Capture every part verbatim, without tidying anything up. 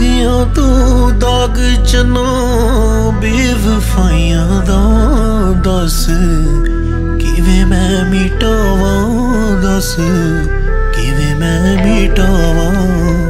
गया तू दाग चना बेवफाइयां दा दस किवें मैं मिटावां दस किवें मैं मिटावां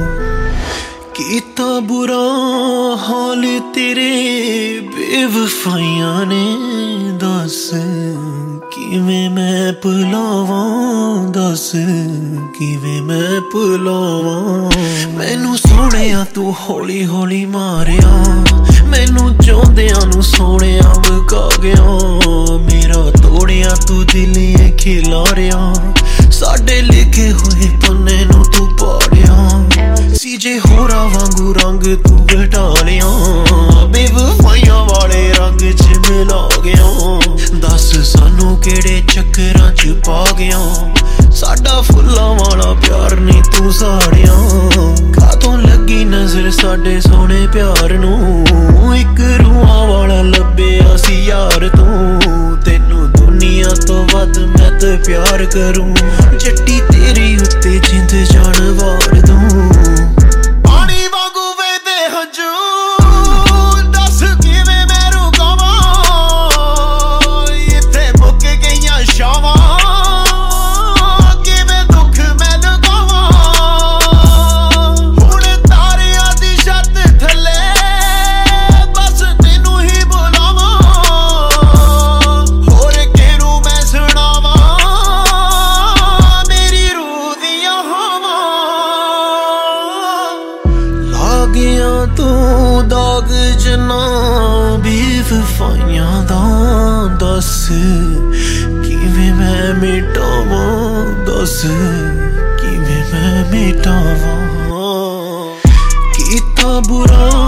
कीता बुरा हाल तेरे बेवफाइयां ने दस किवें मैं भुलावां दस किवें मैं भुलावां मैनू सोहणिया तू हौली हौली मारिया मैनू चाहुंदियां नू सोहणिया मुका गया मेरा तोड़िया तू दिल खिलारिया साडे लिखे हुए पन्ने नू तू पाड़िया सी जे होरा वांगू रंग तू घटा लिया बेवफाइयां वाले रंग च मिला गया दस सानू केड़े चक्करां च पा गया साडा फुल्लां वाला प्यार नहीं तू साड़िया कातों लगी नजर साडे सोहणे प्यार नू एक रूहां वाला लभ्या सी यार तू तेनू दुनिया तो वध मैं ते प्यार करूं जट्टी तेरी उत्ते जिंद जान वार दूं पानी वांगू वेदे हंजू दस किवें मैं रुकावां इत्थे मुक गईयां शावां किवें दुख मैं लुकावां हुण तारियां दी छत थल्ले बस तैनू ही बुलावां होर किहनू मैं सुणावां मेरी रूह दियां हवां ला गया तू दाग जना बेवफाइयां दा दस किवें मैं मिटावां दस किवें मैं मिटावां कीता बुरा